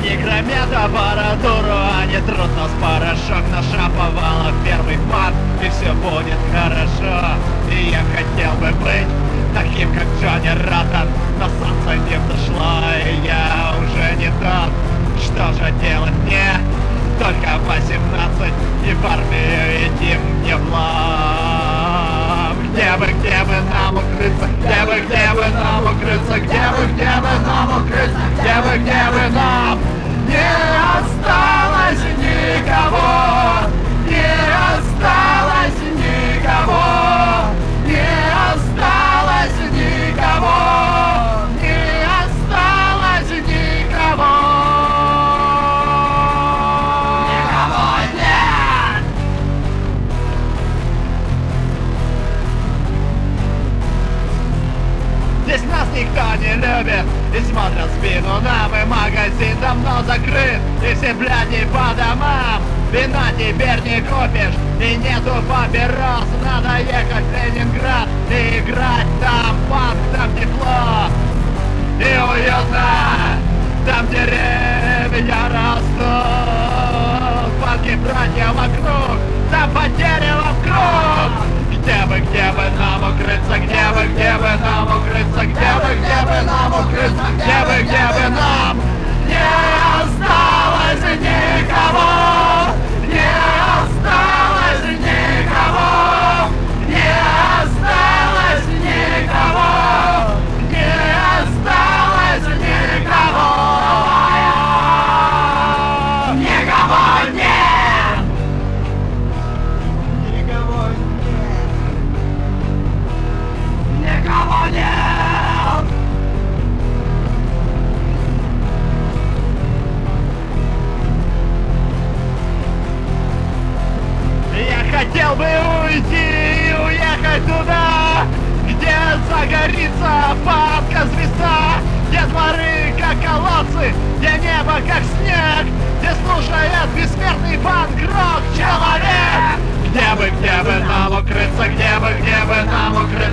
Они громят аппаратуру, они трут нас в порошок. Нашаповала первый фан, и все будет хорошо. И я хотел бы быть таким, как Джонни Роттен, но солнце не взошло, и я уже не тот. Что же делать мне? Только 18, и в армию идти мне в лав. Где бы нам укрыться? Где бы нам укрыться? Где бы нам укрыться? Где бы нам? Не осталось никого! Не осталось никого! Не осталось никого! Не осталось никого! Никого нет! Здесь нас никто не любит и смотрят в спину нам, и магазин давно закрыт, и все бляди по домам. Вина теперь не купишь, и нету папирос. Надо ехать в Ленинград и играть там панк, там тепло и уютно, там деревья растут, панки братья вокруг, там по деревам круг. Где бы нам укрыться? Где бы нам укрыться? Где бы нам укрыться? Где бы нам? Не осталось никого! Не осталось никого! Не осталось никого! Не осталось никого! Никого нет! Никого нет! Никого нет! Я хотел бы уйти и уехать туда, где загорится папка звезда, где дворы как колодцы, где небо как снег, где слушает бессмертный панк-рок человек. Где бы нам укрыться? Где бы нам укрыться?